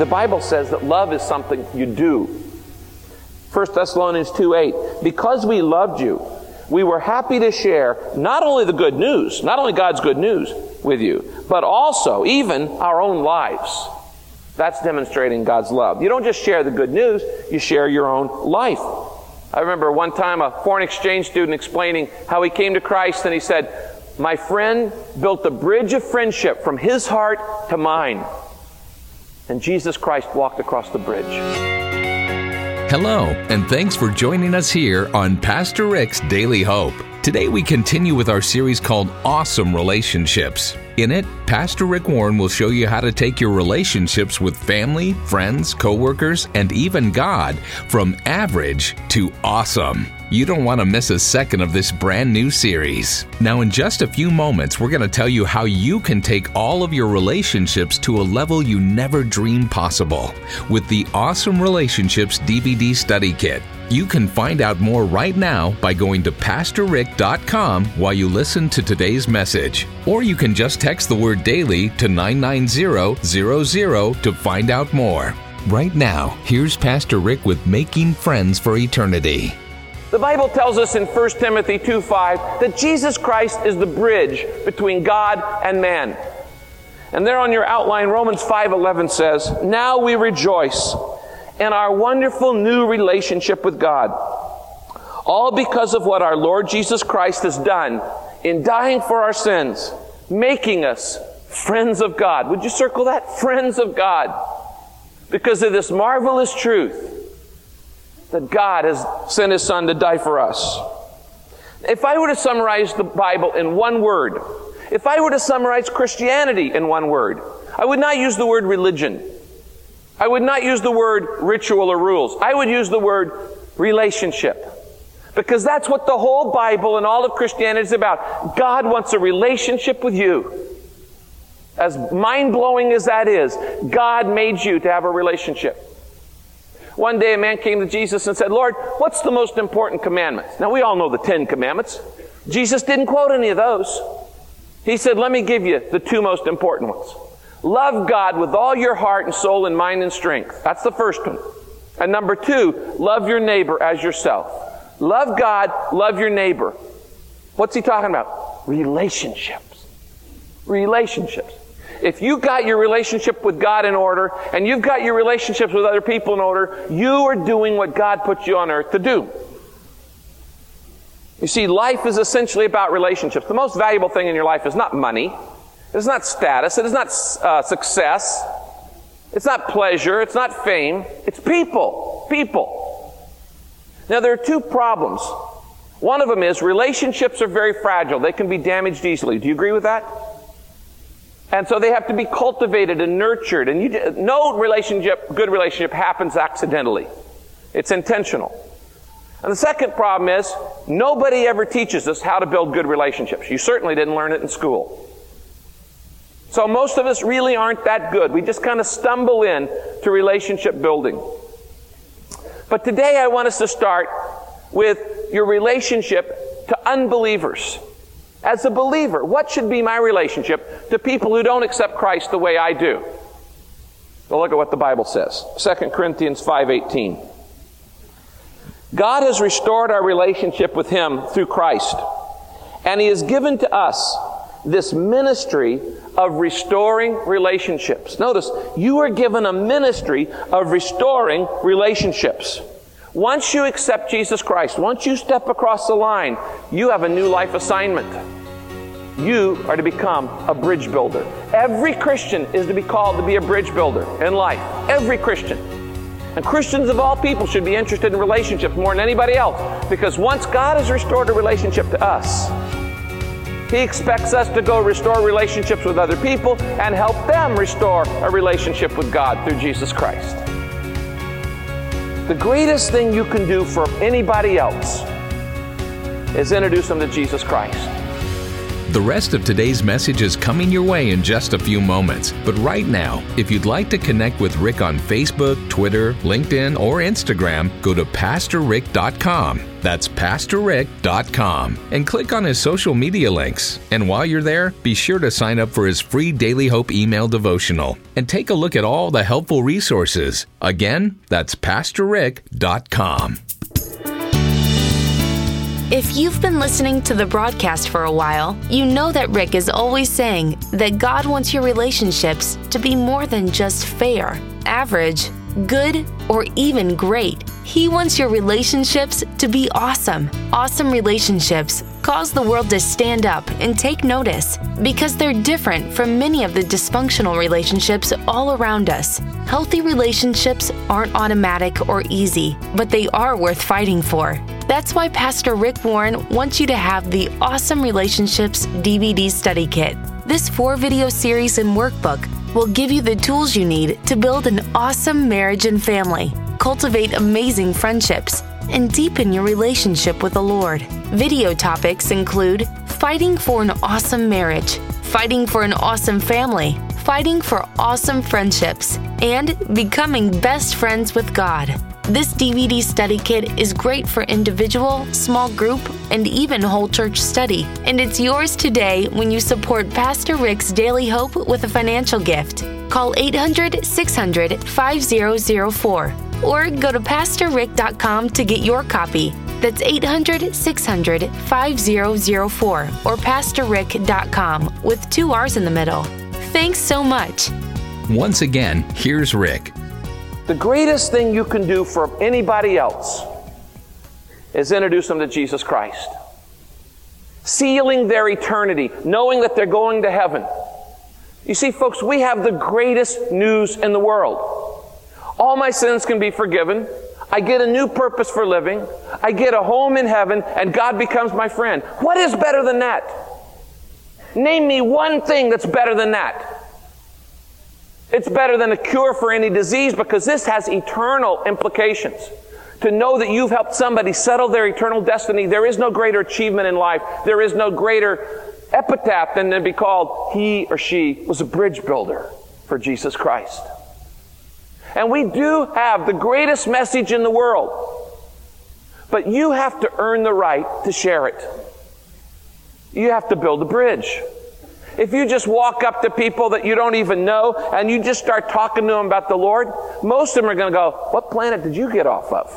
the Bible says that love is something you do. 1 Thessalonians 2:8, because we loved you, we were happy to share not only the good news, not only God's good news with you, but also even our own lives. That's demonstrating God's love. You don't just share the good news, you share your own life. I remember one time a foreign exchange student explaining how he came to Christ, and he said, my friend built a bridge of friendship from his heart to mine. And Jesus Christ walked across the bridge. Hello, and thanks for joining us here on Pastor Rick's Daily Hope. Today we continue with our series called Awesome Relationships. In it, Pastor Rick Warren will show you how to take your relationships with family, friends, coworkers, and even God from average to awesome. You don't want to miss a second of this brand new series. Now, in just a few moments, we're going to tell you how you can take all of your relationships to a level you never dreamed possible with the Awesome Relationships DVD Study Kit. You can find out more right now by going to PastorRick.com while you listen to today's message. Or you can just text the word DAILY to 99000 to find out more. Right now, here's Pastor Rick with Making Friends for Eternity. The Bible tells us in 1 Timothy 2:5 that Jesus Christ is the bridge between God and man. And there on your outline, Romans 5:11 says, now we rejoice in our wonderful new relationship with God, all because of what our Lord Jesus Christ has done in dying for our sins, making us friends of God. Would you circle that? Friends of God. Because of this marvelous truth that God has sent His Son to die for us. If I were to summarize the Bible in one word, if I were to summarize Christianity in one word, I would not use the word religion. I would not use the word ritual or rules. I would use the word relationship. Because that's what the whole Bible and all of Christianity is about. God wants a relationship with you. As mind-blowing as that is, God made you to have a relationship. One day a man came to Jesus and said, Lord, what's the most important commandment? Now we all know the 10 commandments. Jesus didn't quote any of those. He said, let me give you the two most important ones. Love God with all your heart and soul and mind and strength. That's the first one. And number 2, love your neighbor as yourself. Love God, love your neighbor. What's he talking about? Relationships. Relationships. If you've got your relationship with God in order, and you've got your relationships with other people in order, you are doing what God put you on earth to do. You see, life is essentially about relationships. The most valuable thing in your life is not money. It's not status. It is not success. It's not pleasure. It's not fame. It's people. People. Now, there are 2 problems. One of them is relationships are very fragile. They can be damaged easily. Do you agree with that? And so they have to be cultivated and nurtured. And no good relationship happens accidentally. It's intentional. And the second problem is nobody ever teaches us how to build good relationships. You certainly didn't learn it in school. So most of us really aren't that good. We just kind of stumble in to relationship building. But today I want us to start with your relationship to unbelievers. As a believer, what should be my relationship to people who don't accept Christ the way I do? Well, look at what the Bible says. 2 Corinthians 5:18. God has restored our relationship with Him through Christ, and He has given to us this ministry of restoring relationships. Notice, you are given a ministry of restoring relationships. Once you accept Jesus Christ, once you step across the line, you have a new life assignment. You are to become a bridge builder. Every Christian is to be called to be a bridge builder in life. Every Christian. And Christians of all people should be interested in relationships more than anybody else. Because once God has restored a relationship to us, He expects us to go restore relationships with other people and help them restore a relationship with God through Jesus Christ. The greatest thing you can do for anybody else is introduce them to Jesus Christ. The rest of today's message is coming your way in just a few moments. But right now, if you'd like to connect with Rick on Facebook, Twitter, LinkedIn, or Instagram, go to PastorRick.com. That's PastorRick.com, and click on his social media links. And while you're there, be sure to sign up for his free Daily Hope email devotional and take a look at all the helpful resources. Again, that's PastorRick.com. If you've been listening to the broadcast for a while, you know that Rick is always saying that God wants your relationships to be more than just fair, average, good, or even great. He wants your relationships to be awesome. Awesome relationships cause the world to stand up and take notice because they're different from many of the dysfunctional relationships all around us. Healthy relationships aren't automatic or easy, but they are worth fighting for. That's why Pastor Rick Warren wants you to have the Awesome Relationships DVD Study Kit. This 4-video series and workbook will give you the tools you need to build an awesome marriage and family, cultivate amazing friendships, and deepen your relationship with the Lord. Video topics include fighting for an awesome marriage, fighting for an awesome family, fighting for awesome friendships, and becoming best friends with God. This DVD study kit is great for individual, small group, and even whole church study. And it's yours today when you support Pastor Rick's Daily Hope with a financial gift. Call 800-600-5004 or go to PastorRick.com to get your copy. That's 800-600-5004 or PastorRick.com with 2 R's in the middle. Thanks so much. Once again, here's Rick. The greatest thing you can do for anybody else is introduce them to Jesus Christ. Sealing their eternity, knowing that they're going to heaven. You see, folks, we have the greatest news in the world. All my sins can be forgiven. I get a new purpose for living. I get a home in heaven, and God becomes my friend. What is better than that? Name me one thing that's better than that. It's better than a cure for any disease because this has eternal implications. To know that you've helped somebody settle their eternal destiny, there is no greater achievement in life. There is no greater epitaph than to be called, he or she was a bridge builder for Jesus Christ. And we do have the greatest message in the world. But you have to earn the right to share it. You have to build a bridge. If you just walk up to people that you don't even know and you just start talking to them about the Lord, most of them are going to go, what planet did you get off of?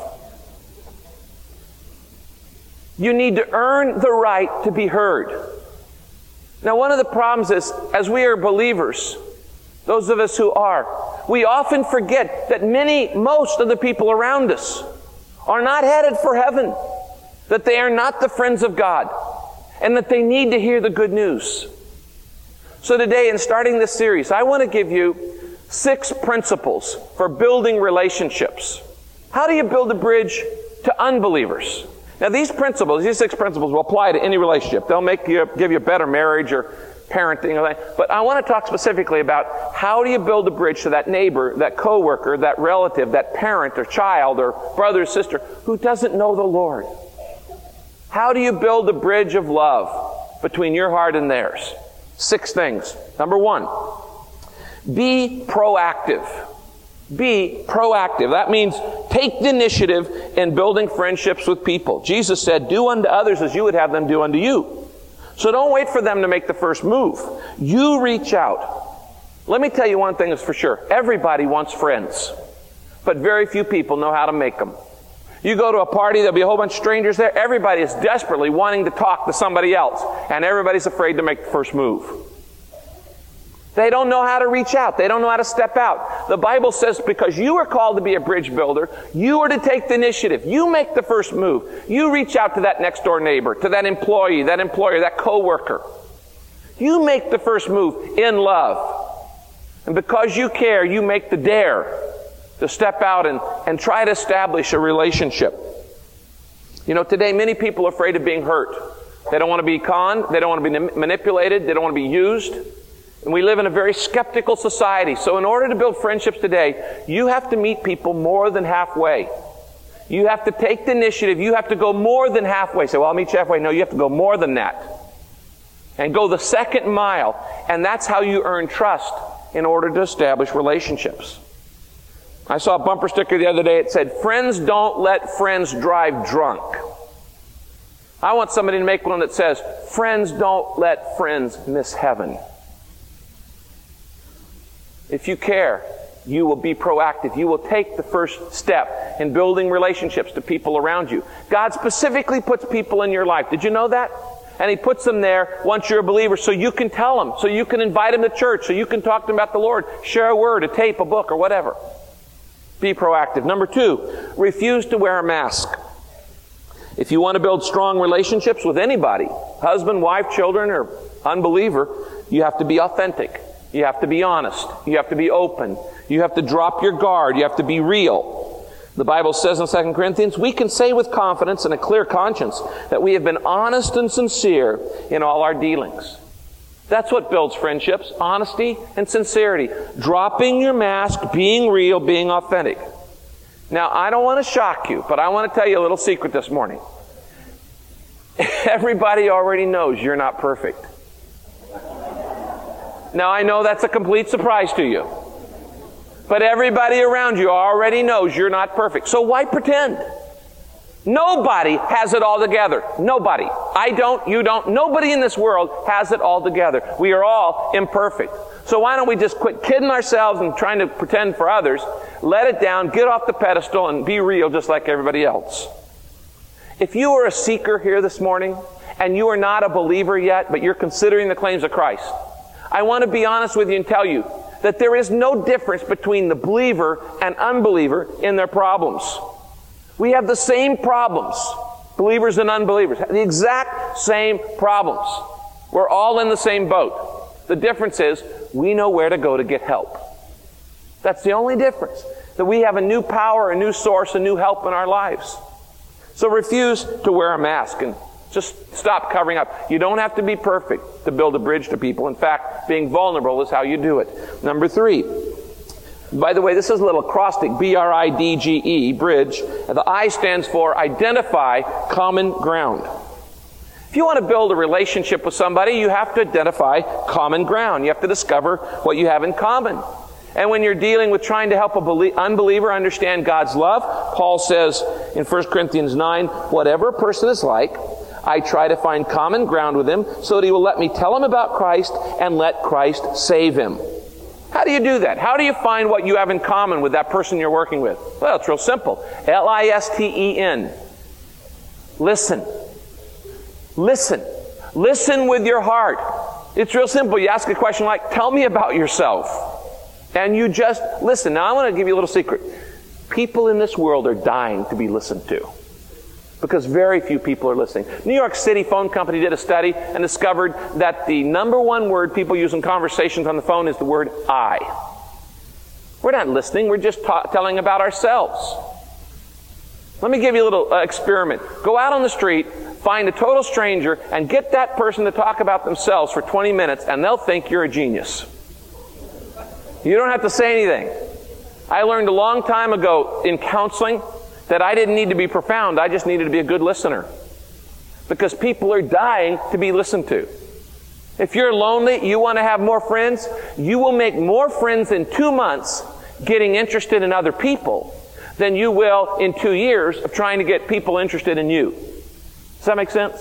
You need to earn the right to be heard. Now, one of the problems is, as we are believers, those of us who are, we often forget that most of the people around us are not headed for heaven, that they are not the friends of God, and that they need to hear the good news. So today, in starting this series, I want to give you 6 principles for building relationships. How do you build a bridge to unbelievers? Now, these 6 principles will apply to any relationship. They'll give you a better marriage or parenting. But I want to talk specifically about how do you build a bridge to that neighbor, that coworker, that relative, that parent or child or brother or sister who doesn't know the Lord. How do you build a bridge of love between your heart and theirs? 6 things. Number 1, be proactive. Be proactive. That means take the initiative in building friendships with people. Jesus said, do unto others as you would have them do unto you. So don't wait for them to make the first move. You reach out. Let me tell you one thing that's for sure. Everybody wants friends, but very few people know how to make them. You go to a party, there'll be a whole bunch of strangers there. Everybody is desperately wanting to talk to somebody else, and everybody's afraid to make the first move. They don't know how to reach out. They don't know how to step out. The Bible says because you are called to be a bridge builder, you are to take the initiative. You make the first move. You reach out to that next door neighbor, to that employee, that employer, that coworker. You make the first move in love. And because you care, you make the dare to step out and try to establish a relationship. You know, today many people are afraid of being hurt. They don't want to be conned. They don't want to be manipulated. They don't want to be used. And we live in a very skeptical society. So in order to build friendships today, you have to meet people more than halfway. You have to take the initiative. You have to go more than halfway. Say, well, I'll meet you halfway. No, you have to go more than that. And go the second mile. And that's how you earn trust in order to establish relationships. I saw a bumper sticker the other day. It said, friends don't let friends drive drunk. I want somebody to make one that says, friends don't let friends miss heaven. If you care, you will be proactive. You will take the first step in building relationships to people around you. God specifically puts people in your life. Did you know that? And He puts them there once you're a believer so you can tell them, so you can invite them to church, so you can talk to them about the Lord, share a word, a tape, a book, or whatever. Be proactive. Number 2, refuse to wear a mask. If you want to build strong relationships with anybody, husband, wife, children, or unbeliever, you have to be authentic. You have to be honest. You have to be open. You have to drop your guard. You have to be real. The Bible says in 2 Corinthians, we can say with confidence and a clear conscience that we have been honest and sincere in all our dealings. That's what builds friendships, honesty and sincerity. Dropping your mask, being real, being authentic. Now, I don't want to shock you, but I want to tell you a little secret this morning. Everybody already knows you're not perfect. Now, I know that's a complete surprise to you. But everybody around you already knows you're not perfect. So why pretend? Nobody has it all together. Nobody. I don't, you don't. Nobody in this world has it all together. We are all imperfect. So why don't we just quit kidding ourselves and trying to pretend for others, let it down, get off the pedestal, and be real just like everybody else. If you are a seeker here this morning, and you are not a believer yet, but you're considering the claims of Christ, I want to be honest with you and tell you that there is no difference between the believer and unbeliever in their problems. We have the same problems, believers and unbelievers, the exact same problems. We're all in the same boat. The difference is we know where to go to get help. That's the only difference, that we have a new power, a new source, a new help in our lives. So refuse to wear a mask and just stop covering up. You don't have to be perfect to build a bridge to people. In fact, being vulnerable is how you do it. Number 3. By the way, this is a little acrostic, B-R-I-D-G-E, bridge. The I stands for identify common ground. If you want to build a relationship with somebody, you have to identify common ground. You have to discover what you have in common. And when you're dealing with trying to help an unbeliever understand God's love, Paul says in 1 Corinthians 9, whatever a person is like, I try to find common ground with him so that he will let me tell him about Christ and let Christ save him. How do you do that? How do you find what you have in common with that person you're working with? Well, it's real simple. L-I-S-T-E-N. Listen. Listen. Listen with your heart. It's real simple. You ask a question like, tell me about yourself. And you just listen. Now, I want to give you a little secret. People in this world are dying to be listened to, because very few people are listening. New York City Phone Company did a study and discovered that the number one word people use in conversations on the phone is the word I. We're not listening. We're just telling about ourselves. Let me give you a little experiment. Go out on the street, find a total stranger, and get that person to talk about themselves for 20 minutes, and they'll think you're a genius. You don't have to say anything. I learned a long time ago in counseling that I didn't need to be profound. I just needed to be a good listener. Because people are dying to be listened to. If you're lonely, you want to have more friends, you will make more friends in 2 months getting interested in other people than you will in 2 years of trying to get people interested in you. Does that make sense?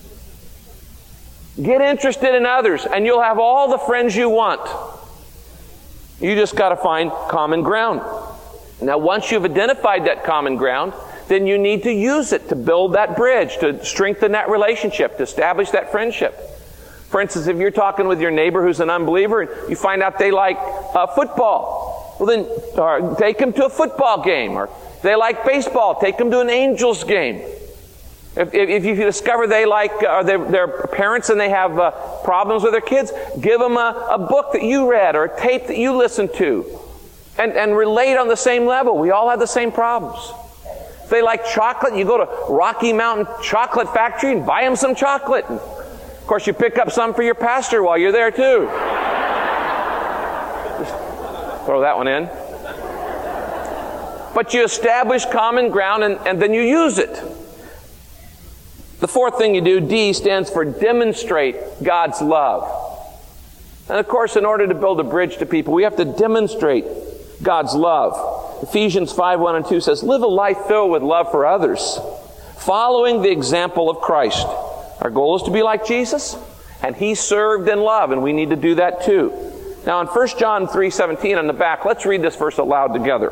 Get interested in others and you'll have all the friends you want. You just got to find common ground. Now, once you've identified that common ground, then you need to use it to build that bridge, to strengthen that relationship, to establish that friendship. For instance, if you're talking with your neighbor who's an unbeliever and you find out they like football, well then take them to a football game. Or if they like baseball, take them to an Angels game. If you discover they like their parents and they have problems with their kids, give them a book that you read or a tape that you listened to. And relate on the same level. We all have the same problems. If they like chocolate, you go to Rocky Mountain Chocolate Factory and buy them some chocolate. And of course, you pick up some for your pastor while you're there too. Just throw that one in. But you establish common ground and then you use it. The fourth thing you do, D, stands for demonstrate God's love. And of course, in order to build a bridge to people, we have to demonstrate God's love. Ephesians 5:1 and 2 says, live a life filled with love for others. following the example of Christ. Our goal is to be like Jesus, and He served in love, and we need to do that too. Now in 1 John 3:17 on the back, let's read this verse aloud together.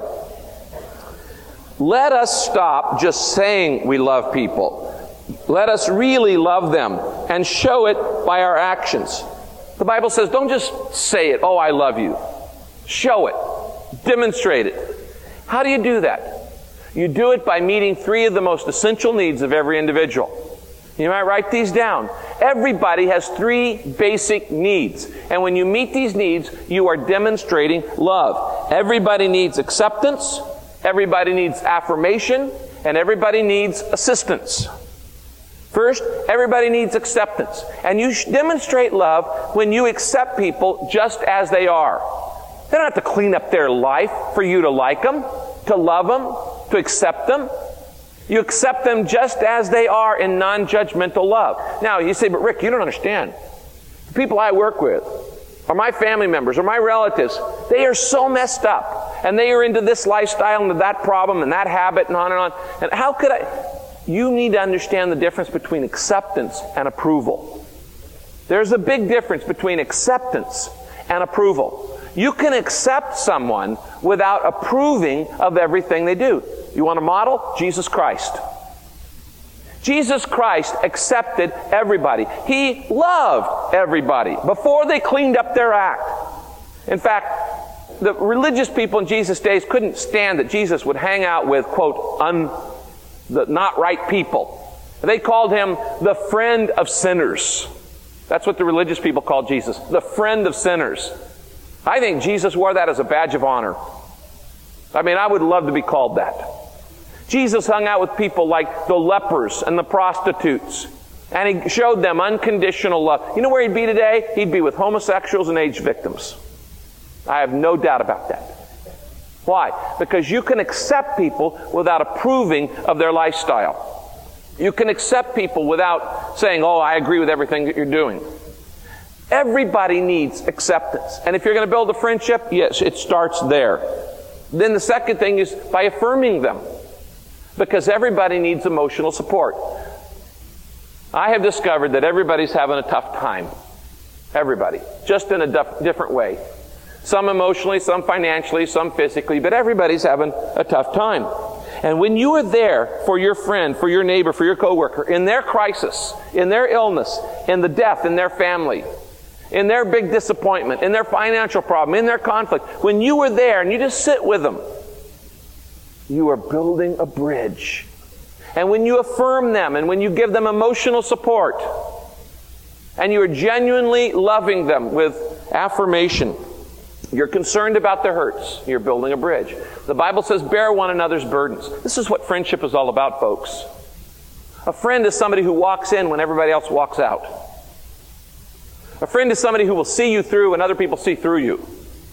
Let us stop just saying we love people. Let us really love them and show it by our actions. The Bible says, don't just say it, oh, I love you. Show it. Demonstrate it. How do you do that? You do it by meeting 3 of the most essential needs of every individual. You might write these down. Everybody has 3 basic needs. And when you meet these needs, you are demonstrating love. Everybody needs acceptance, everybody needs affirmation, and everybody needs assistance. First, everybody needs acceptance. And you demonstrate love when you accept people just as they are. They don't have to clean up their life for you to like them, to love them, to accept them. You accept them just as they are in non-judgmental love. Now, you say, but Rick, you don't understand. The people I work with, or my family members, or my relatives, they are so messed up. And they are into this lifestyle and that problem and that habit and on and on. And how could I... You need to understand the difference between acceptance and approval. There's a big difference between acceptance and approval. You can accept someone without approving of everything they do. You want a model? Jesus Christ. Jesus Christ accepted everybody. He loved everybody before they cleaned up their act. In fact, the religious people in Jesus' days couldn't stand that Jesus would hang out with, quote, the not right people. They called Him the friend of sinners. That's what the religious people called Jesus, the friend of sinners. I think Jesus wore that as a badge of honor. I mean, I would love to be called that. Jesus hung out with people like the lepers and the prostitutes, and He showed them unconditional love. You know where He'd be today? He'd be with homosexuals and AIDS victims. I have no doubt about that. Why? Because you can accept people without approving of their lifestyle. You can accept people without saying, oh, I agree with everything that you're doing. Everybody needs acceptance. And if you're going to build a friendship, yes, it starts there. Then the second thing is by affirming them. Because everybody needs emotional support. I have discovered that everybody's having a tough time. Everybody. Just in a different way. Some emotionally, some financially, some physically, but everybody's having a tough time. And when you are there for your friend, for your neighbor, for your coworker, in their crisis, in their illness, in the death in their family, in their big disappointment, in their financial problem, in their conflict, when you are there and you just sit with them, you are building a bridge. And when you affirm them and when you give them emotional support, and you are genuinely loving them with affirmation, you're concerned about their hurts. You're building a bridge. The Bible says, bear one another's burdens. This is what friendship is all about, folks. A friend is somebody who walks in when everybody else walks out. A friend is somebody who will see you through when other people see through you.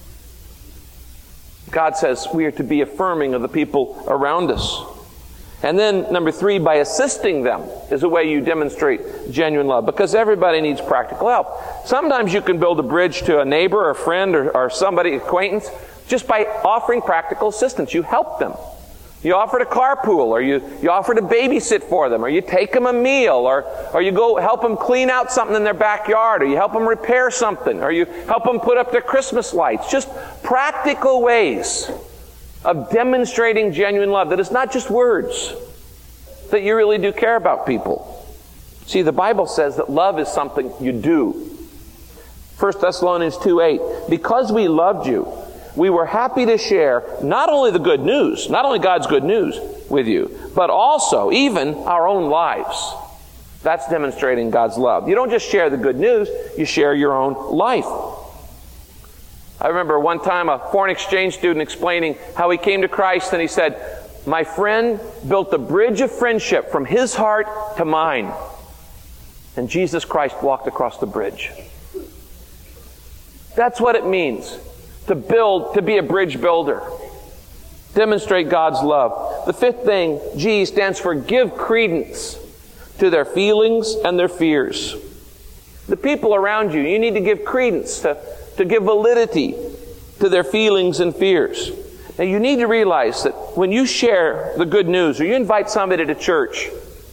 God says we are to be affirming of the people around us. And then, number 3, by assisting them is a way you demonstrate genuine love, because everybody needs practical help. Sometimes you can build a bridge to a neighbor or a friend or somebody, acquaintance, just by offering practical assistance. You help them. You offer to carpool, or you offer to babysit for them, or you take them a meal, or you go help them clean out something in their backyard, or you help them repair something, or you help them put up their Christmas lights. Just practical ways of demonstrating genuine love, that it's not just words, that you really do care about people. See, the Bible says that love is something you do. 1 Thessalonians 2:8, because we loved you, we were happy to share not only the good news, not only God's good news with you, but also even our own lives. That's demonstrating God's love. You don't just share the good news, you share your own life. I remember one time a foreign exchange student explaining how he came to Christ, and he said, my friend built a bridge of friendship from his heart to mine. And Jesus Christ walked across the bridge. That's what it means to be a bridge builder. Demonstrate God's love. The 5th thing, G, stands for give credence to their feelings and their fears. The people around you need to give credence, to give validity to their feelings and fears. Now you need to realize that when you share the good news, or you invite somebody to church,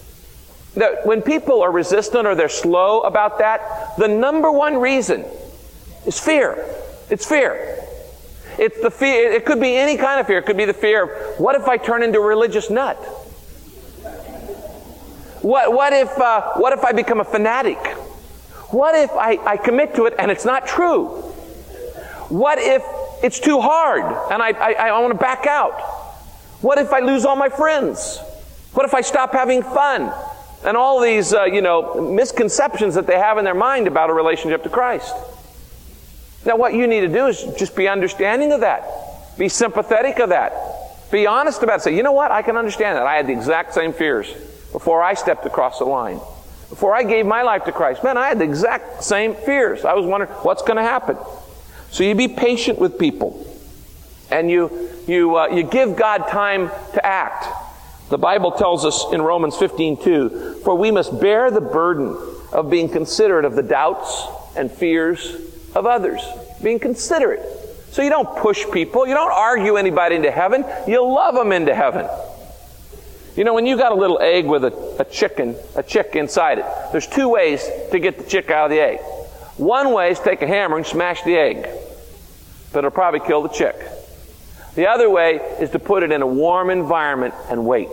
That when people are resistant or they're slow about that, the number one reason is fear. It's fear. It's the fear. It could be any kind of fear. It could be the fear of, what if I turn into a religious nut? What if I become a fanatic? What if I commit to it and it's not true? What if it's too hard and I want to back out? What if I lose all my friends? What if I stop having fun? And all these, misconceptions that they have in their mind about a relationship to Christ. Now, what you need to do is just be understanding of that. Be sympathetic of that. Be honest about it. Say, you know what? I can understand that. I had the exact same fears before I stepped across the line. Before I gave my life to Christ. Man, I had the exact same fears. I was wondering, what's going to happen? So you be patient with people. And you give God time to act. The Bible tells us in Romans 15:2, for we must bear the burden of being considerate of the doubts and fears of others. Being considerate. So you don't push people. You don't argue anybody into heaven. You love them into heaven. You know, when you got a little egg with a chick inside it, there's two ways to get the chick out of the egg. One way is take a hammer and smash the egg. But it'll probably kill the chick. The other way is to put it in a warm environment and wait.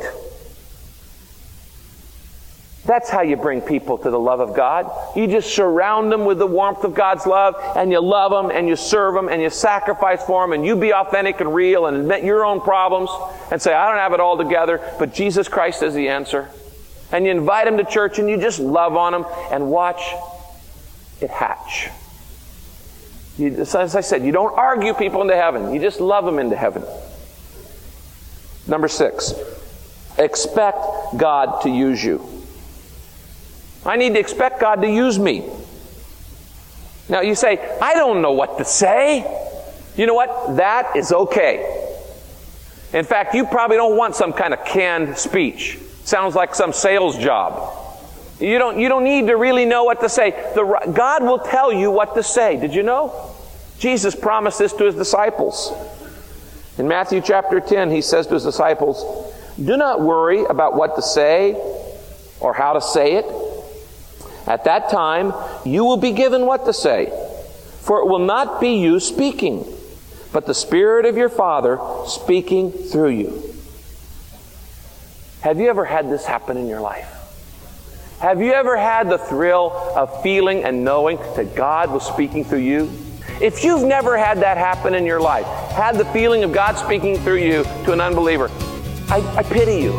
That's how you bring people to the love of God. You just surround them with the warmth of God's love, and you love them, and you serve them, and you sacrifice for them, and you be authentic and real, and admit your own problems, and say, I don't have it all together, but Jesus Christ is the answer. And you invite them to church, and you just love on them, and watch it hatch. As I said, you don't argue people into heaven. You just love them into heaven. Number 6, expect God to use you. I need to expect God to use me. Now you say, I don't know what to say. You know what? That is okay. In fact, you probably don't want some kind of canned speech. Sounds like some sales job. You don't need to really know what to say. God will tell you what to say. Did you know? Jesus promised this to His disciples. In Matthew chapter 10, He says to His disciples, do not worry about what to say or how to say it. At that time, you will be given what to say. For it will not be you speaking, but the Spirit of your Father speaking through you. Have you ever had this happen in your life? Have you ever had the thrill of feeling and knowing that God was speaking through you? If you've never had that happen in your life, had the feeling of God speaking through you to an unbeliever, I pity you.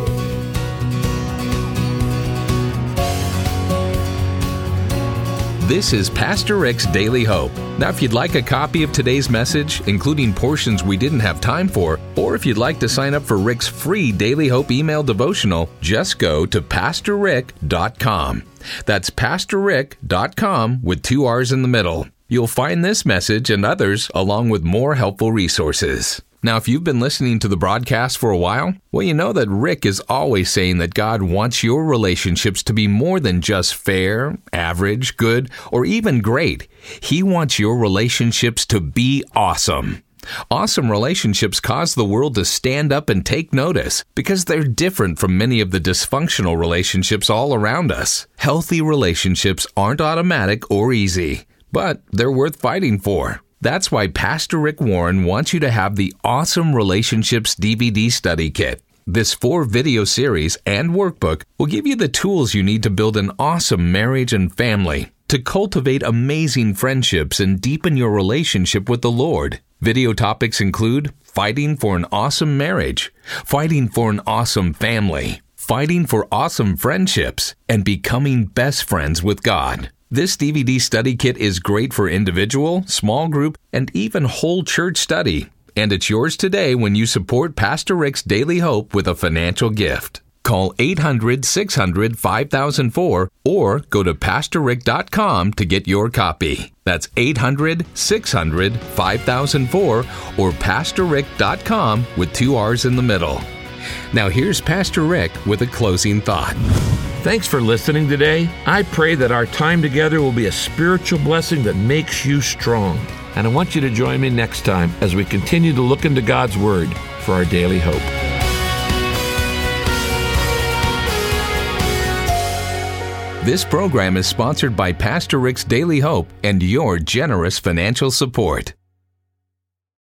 This is Pastor Rick's Daily Hope. Now, if you'd like a copy of today's message, including portions we didn't have time for, or if you'd like to sign up for Rick's free Daily Hope email devotional, just go to PastorRick.com. That's PastorRick.com with 2 R's in the middle. You'll find this message and others along with more helpful resources. Now, if you've been listening to the broadcast for a while, well, you know that Rick is always saying that God wants your relationships to be more than just fair, average, good, or even great. He wants your relationships to be awesome. Awesome relationships cause the world to stand up and take notice because they're different from many of the dysfunctional relationships all around us. Healthy relationships aren't automatic or easy, but they're worth fighting for. That's why Pastor Rick Warren wants you to have the Awesome Relationships DVD Study Kit. This 4-video series and workbook will give you the tools you need to build an awesome marriage and family, to cultivate amazing friendships and deepen your relationship with the Lord. Video topics include fighting for an awesome marriage, fighting for an awesome family, fighting for awesome friendships, and becoming best friends with God. This DVD study kit is great for individual, small group, and even whole church study. And it's yours today when you support Pastor Rick's Daily Hope with a financial gift. Call 800-600-5004 or go to PastorRick.com to get your copy. That's 800-600-5004 or PastorRick.com with 2 R's in the middle. Now here's Pastor Rick with a closing thought. Thanks for listening today. I pray that our time together will be a spiritual blessing that makes you strong. And I want you to join me next time as we continue to look into God's Word for our daily hope. This program is sponsored by Pastor Rick's Daily Hope and your generous financial support.